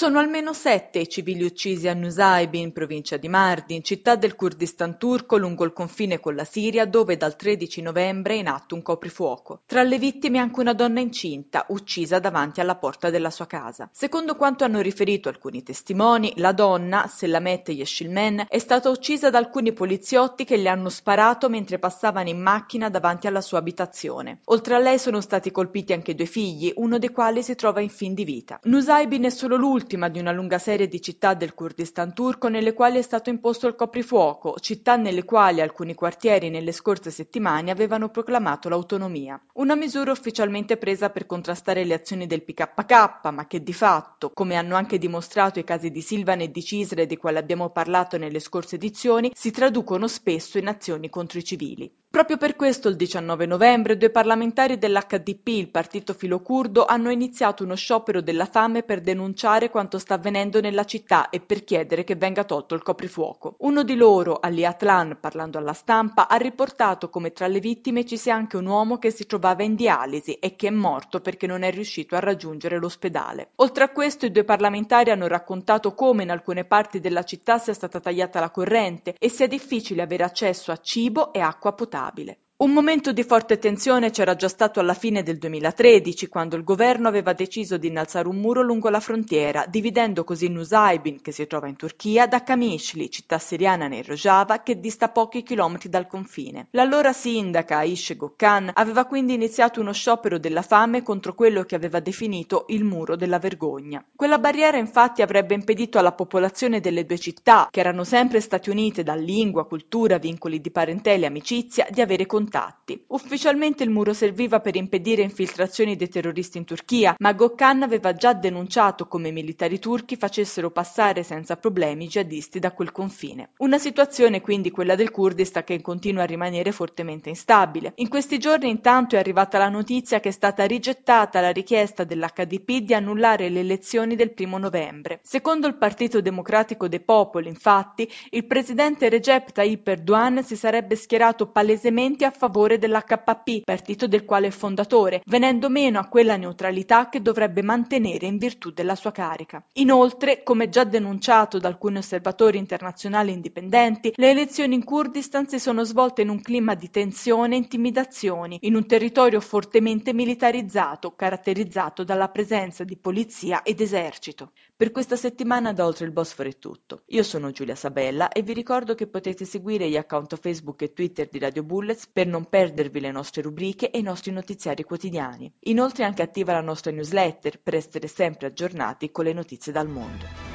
Sono almeno 7 i civili uccisi a Nusaybin, in provincia di Mardin, città del Kurdistan turco lungo il confine con la Siria, dove dal 13 novembre è in atto un coprifuoco. Tra le vittime anche una donna incinta, uccisa davanti alla porta della sua casa. Secondo quanto hanno riferito alcuni testimoni, la donna, Selamet Yeshilmen, è stata uccisa da alcuni poliziotti che le hanno sparato mentre passavano in macchina davanti alla sua abitazione. Oltre a lei sono stati colpiti anche 2 figli, uno dei quali si trova in fin di vita. Nusaybin è solo l'ultima di una lunga serie di città del Kurdistan turco nelle quali è stato imposto il coprifuoco, città nelle quali alcuni quartieri nelle scorse settimane avevano proclamato l'autonomia. Una misura ufficialmente presa per contrastare le azioni del PKK, ma che di fatto, come hanno anche dimostrato i casi di Silvan e di Cisre di cui abbiamo parlato nelle scorse edizioni, si traducono spesso in azioni contro i civili. Proprio per questo il 19 novembre 2 parlamentari dell'HDP, il partito filocurdo, hanno iniziato uno sciopero della fame per denunciare quanto sta avvenendo nella città e per chiedere che venga tolto il coprifuoco. Uno di loro, Ali Atlan, parlando alla stampa, ha riportato come tra le vittime ci sia anche un uomo che si trovava in dialisi e che è morto perché non è riuscito a raggiungere l'ospedale. Oltre a questo, i 2 parlamentari hanno raccontato come in alcune parti della città sia stata tagliata la corrente e sia difficile avere accesso a cibo e acqua potabile. Un momento di forte tensione c'era già stato alla fine del 2013, quando il governo aveva deciso di innalzare un muro lungo la frontiera, dividendo così Nusaybin, che si trova in Turchia, da Kamishli, città siriana nel Rojava, che dista pochi chilometri dal confine. L'allora sindaca Aish Gökhan aveva quindi iniziato uno sciopero della fame contro quello che aveva definito il muro della vergogna. Quella barriera infatti avrebbe impedito alla popolazione delle 2 città, che erano sempre state unite da lingua, cultura, vincoli di parentela e amicizia, di avere contatti. Ufficialmente il muro serviva per impedire infiltrazioni dei terroristi in Turchia, ma Gökhan aveva già denunciato come i militari turchi facessero passare senza problemi i jihadisti da quel confine. Una situazione quindi quella del Kurdistan che continua a rimanere fortemente instabile. In questi giorni intanto è arrivata la notizia che è stata rigettata la richiesta dell'HDP di annullare le elezioni del 1 novembre. Secondo il Partito Democratico dei Popoli, infatti, il presidente Recep Tayyip Erdogan si sarebbe schierato palesemente a favore dell'HDP, partito del quale è fondatore, venendo meno a quella neutralità che dovrebbe mantenere in virtù della sua carica. Inoltre, come già denunciato da alcuni osservatori internazionali indipendenti, le elezioni in Kurdistan si sono svolte in un clima di tensione e intimidazioni, in un territorio fortemente militarizzato, caratterizzato dalla presenza di polizia ed esercito. Per questa settimana da Oltre il Bosforo è tutto. Io sono Giulia Sabella e vi ricordo che potete seguire gli account Facebook e Twitter di Radio Bullets per non perdervi le nostre rubriche e i nostri notiziari quotidiani. Inoltre è anche attiva la nostra newsletter per essere sempre aggiornati con le notizie dal mondo.